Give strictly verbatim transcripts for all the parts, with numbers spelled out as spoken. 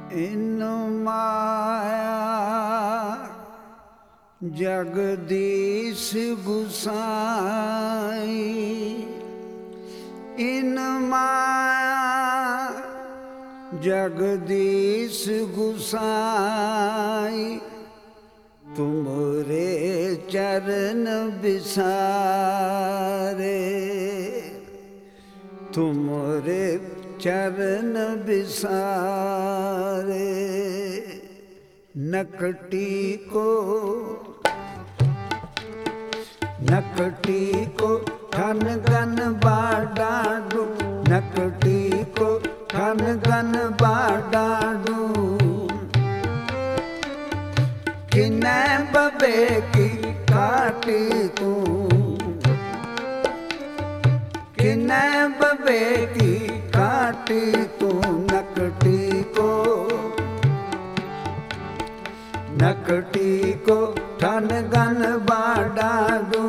इन माया जगदीश गुसाई, इन माया जगदीश गुसाई, तुमरे चरण बिसारे, तुमरे चरण बिसारे। नकटी को नकटी को ठन गन बाडाडू, नकटी को ठन गन बाडाडू, किने बबे की काटी तू, किने बबे की काटी तू। नकटी को नकटी को ठन गन बाडाडू,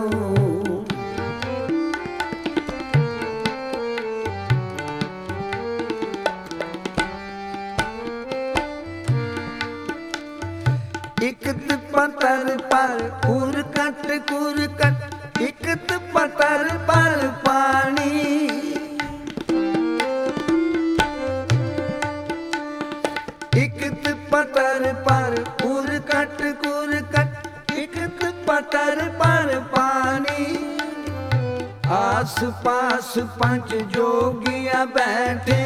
इकत पतर पर कुरकट कुरकट, इकत पतर पर पानी, इकत पतर पर कुरकट कुरकट, इकत पतर पर पानी। आस पास पंच जोगिया बैठे,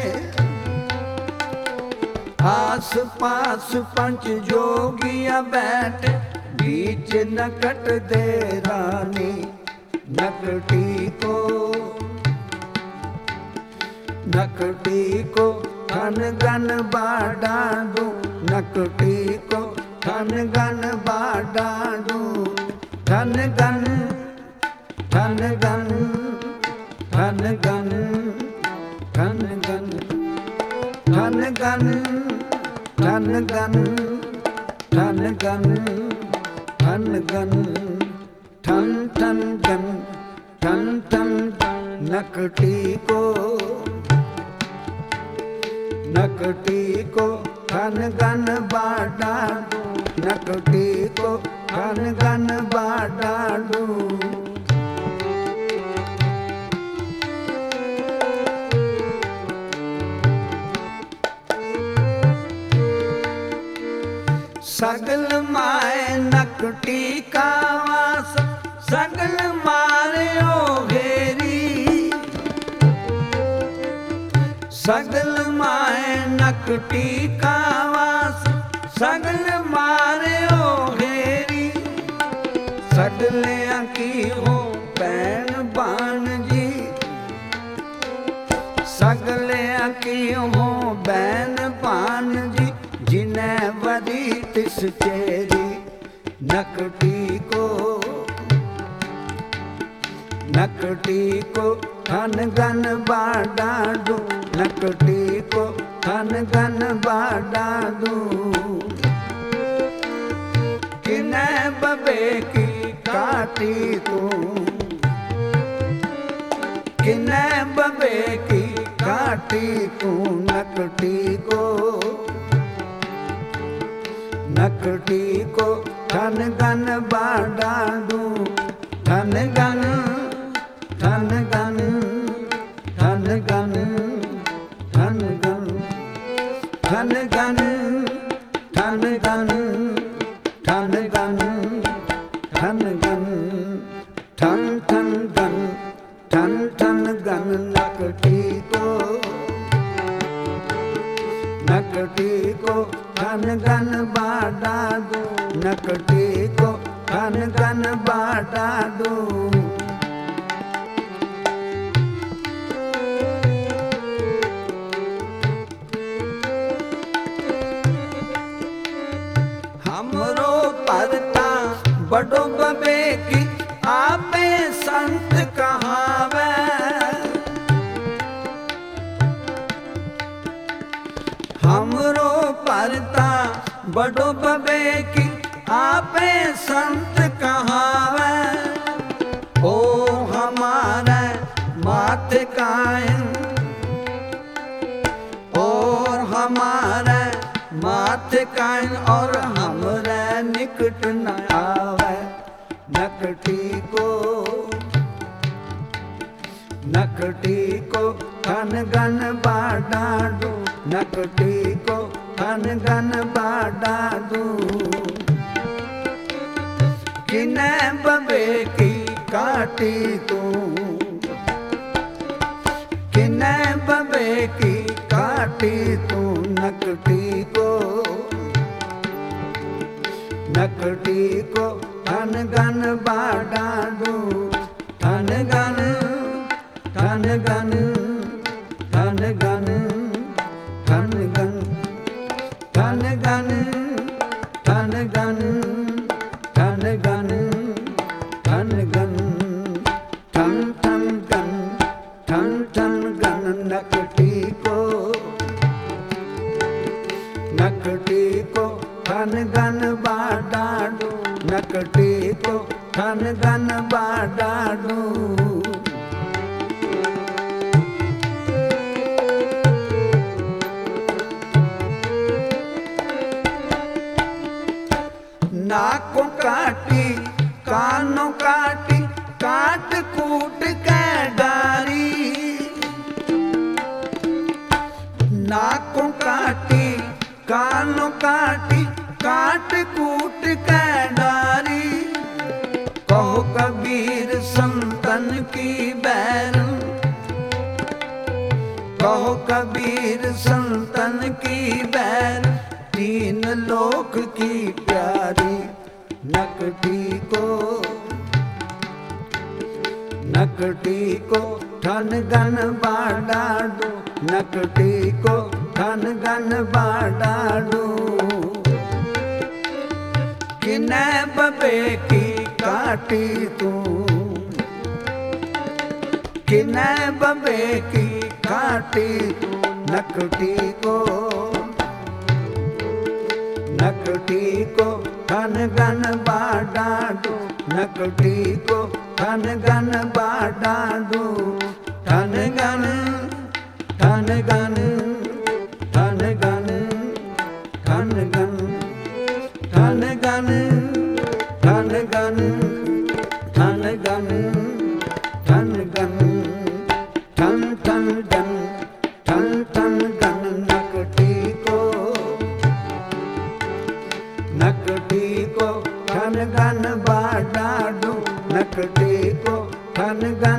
आस पास पंच जोगिया बैठे, बीच नकट दे रानी। नकटी को नकटी को ठन गन बाडाडू, नकटी को ठन गन बाडाडू, ठन गन ठन गन ठन गन ठन गन ठन गन ठन गन ठन गन ठन गन ठन ठन गन ठन ठन। नकटी को नकटी को ठन गन बाडाडू, नकटी को ठन गन बाडाडू, सगल माए नकटी का वास, सगल मारे ओ घेरी, सगल माए नकटी का वास, सगल मारे ओ घेरी। सगलियां की हो पैन बान जी, सगलियां की हो बैन बान जी, जिन्हें वरी तिस चेरी। नकटी को नकटी को ठन गन बाडाडू, नकटी को ठन गन बाडाडू, किने बबे की काटी तू, किने बबे की काटी तू। नकटी को नकटी को ठन गन बाडाडू, ठन गन ठन गन ठन गन ठन गन ठन गन ठन गन ठन गन ठन गन ठन ठन गन ठन ठन गन। नकटी को नकटी को ठन गन बाडाडू, नकटी को ठन गन बाडाडू, हमरो परता बड़ो बबे की आपे संत कहावे, हमरो परता बड़ो बबे की आपे संत कहावे। ओ हमारे मात कायम और हमारे माथे कान और हमरे निकट न आवे नकटी को नकटी को धन गन बाडाडू नकटी को धन गन बाडाडू किने बबे की काटी तू किने बबे की काटी तू नकटी को नकटी को धन गन बाडाडू धन गन धन गन धन गन धन गन धन गन धन गन धन गन धन गन धन धन गन धन धन गन नकटी को नकटी को धन गन बाडाडू नकटी को धन गन बाडाडू नाकों काटी कानों काटी काट कूट के डारी नाकों काटी कानों काटी काट कूट के डारी कहो कबीर संतन की बैर कहो कबीर संतन की बैर तीन लोक की प्यारी नकटी को नकटी को धन गन बाडाडू नकटी को धन गन बाडाडू किने बबे की काटी तू किने बबे की काटी तू नकटी को नकटी को धन गन बाडाडू नकटी को धन गन बाडाडू धन गन धन गन धन गन धन गन धन गन धन गन धन गन धन गन धन धन गन धन धन गन नकटी को नकटी को धन गन बाडाडू नकटी को धन गन